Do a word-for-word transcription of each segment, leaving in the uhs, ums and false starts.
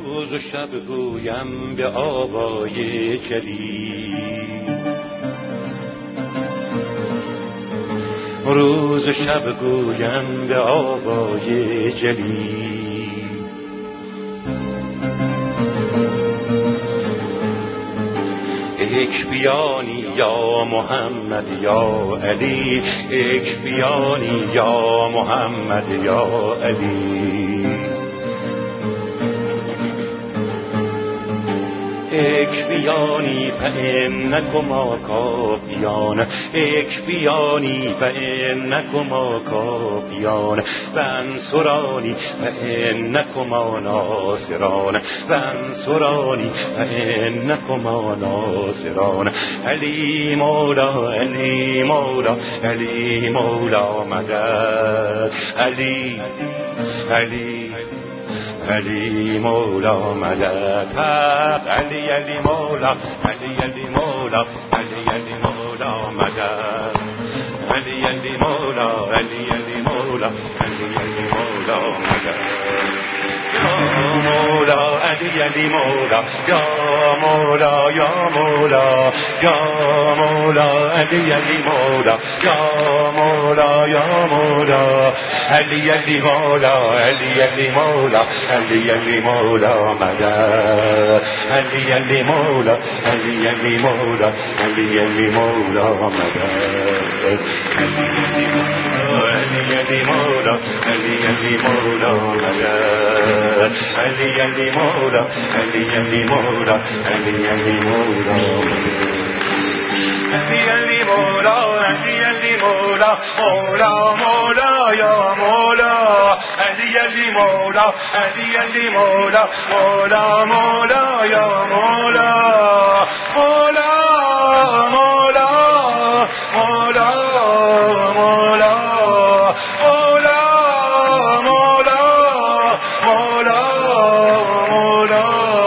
روز و شب گویم به آوای جلیل، روز و شب گویم به آوای جلیل. ایک بیانی یا محمد یا علی، ایک بیانی یا محمد یا علی. ایک بیانی فإنکما کافیان، ایک بیانی فإنکما کافیان، وانصرانی فإنکما ناصران، وانصرانی فإنکما ناصران. علی مولا علی مولا علی مولا مدد، علی علی علی مولا مدد، علی علی مولا علی علی مولا علی علی مولا مدد، علی علی مولا علی علی مولا علی علی مولا مدد. یا مولا علی علی مولا، یا مولا یا مولا، یا مولا علی علی مولا، یا مولا یا مولا، علی علی مولا علی علی مولا علی علی مولا مدد، علی علی مولا علی علی مولا علی علی مولا مدد، علی علی مولا علی علی مولا مدد، علی علی مولا علی علی مولا علی علی مولا علی علی مولا علی علی مولا، مولا مولا یا مولا، علی علی مولا علی علی مولا، مولا مولا یا مولا، مولا مولا مولا مولا مولا مولا مولا مولا.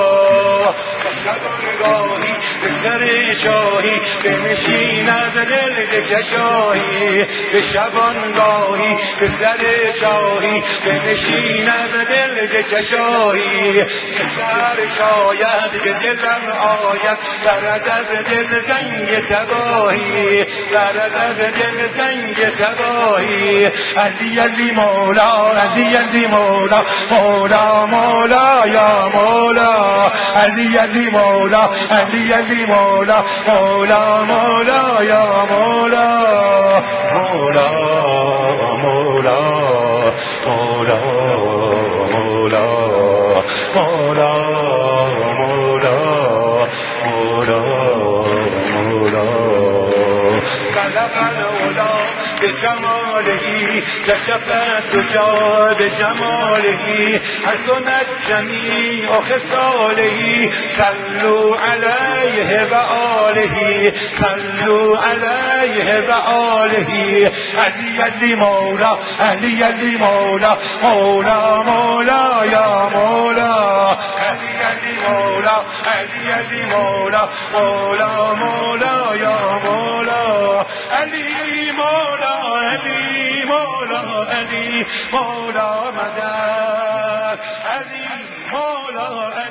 شبانگاهی به سر شاهی بنشین از دل بکشاهی، به شبانگاهی به سر شاهی بنشین از دل بکشاهی. که سر شاید که دلم آید برد از دل زنگ تباهی، برد از دل زنگ تباهی. علی علی مولا علی علی مولا، مولا مولا یا مولا، علی علی مولا علی علی مولا، مولا مولا یا مولا، مولا مولا مولا مولا مولا مولا مولا مولا. خلق العلا بجماله، کشف الدجى بجماله، حسنت جمیع خصاله، صلوا علیه و آله، صلوا علیه و آله. علی علی مولا علی علی مولا، مولا مولا یا مولا، علی علی مولا علی علی مولا، مولا مولا یا مولا، علی مولا علی مولا علی مولا مدد، علی مولا